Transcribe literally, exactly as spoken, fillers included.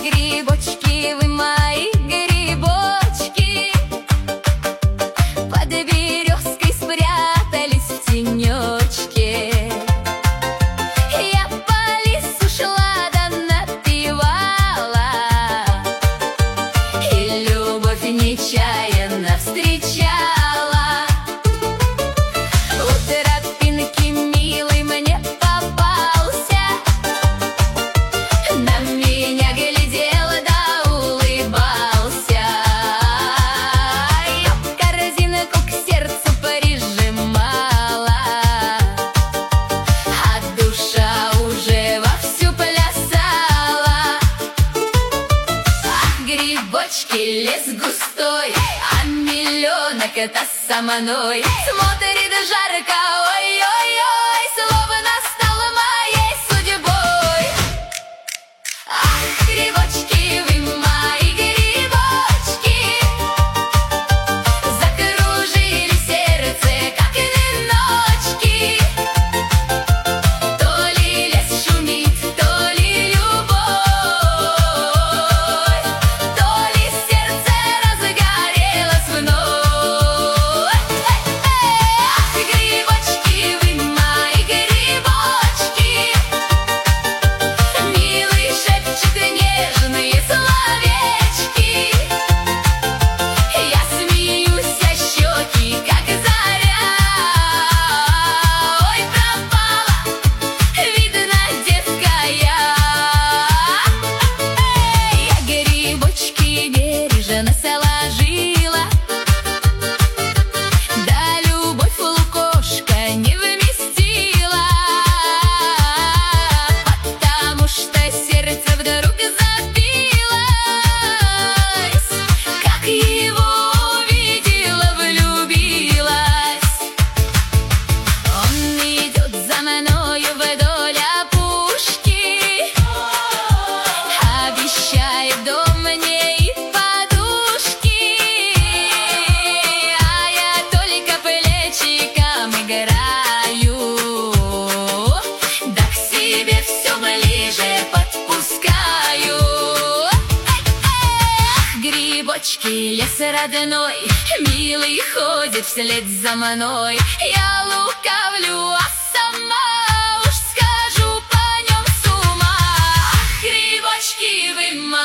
Грибочки, вы мои грибочки, под березкой спрятались в тенечке. Я по лесу шла да напевала, и любовь нечаянно встречала. У тропинки милый мне попался, на меня глядел да улыбался. Я корзинку к сердцу прижимала, а душа уже вовсю плясала. Ах, грибочки, лес густой, а миллионок-то со мной. Смотрит жарко, ой-ой-ой, словно стала моей судьбой. Ах, грибочки, вы мои грибочки, закружили сердце, как веночки. То ли лес шумит, то ли любовь, то ли сердце разгорелось вновь. Ах, грибочки, вы мои грибочки, милый шепчет нежные словечки. Я смеюсь, а щеки, как заря. Ой, пропала, видно, детская. Я грибочки бережно сложила, да любовь лукошка не вместила, потому что сердце вдруг забилось. Как его увидела, влюбилась. Он идет за мною вдоль опушки, обещает дом мне и подушки, а я только плечиком играю, да к себе все ближе подпускаю. Эх, грибочки, лес родной, милый ходит вслед за мной. Я лукавлю, а сама уж скажу по нем с ума. Ах, грибочки, вы мои